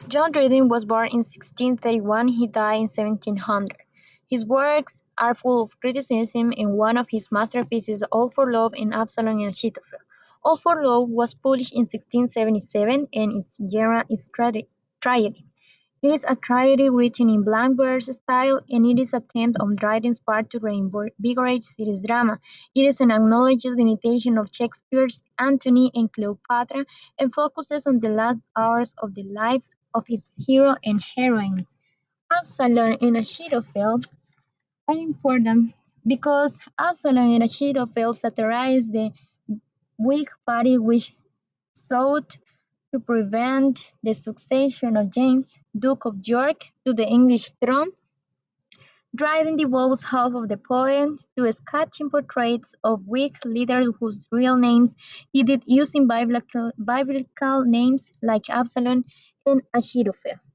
John Dryden was born in 1631, he died in 1700. His works are full of criticism, and one of his masterpieces, All for Love and Absalom and Achitophel. All for Love was published in 1677, and its genre is tragedy. It is a tragedy written in blank verse style, and it is an attempt on Dryden's part to reinvigorate serious drama. It is an acknowledged imitation of Shakespeare's Antony and Cleopatra, and focuses on the last hours of the lives of its hero and heroine. Absalom and Achitophel are important because Absalom and Achitophel satirize the Whig party which sought to prevent the succession of James, Duke of York, to the English throne. Dryden devotes half of the poem to sketching portraits of Whig leaders whose real names he did using biblical names like Absalom and Achitophel.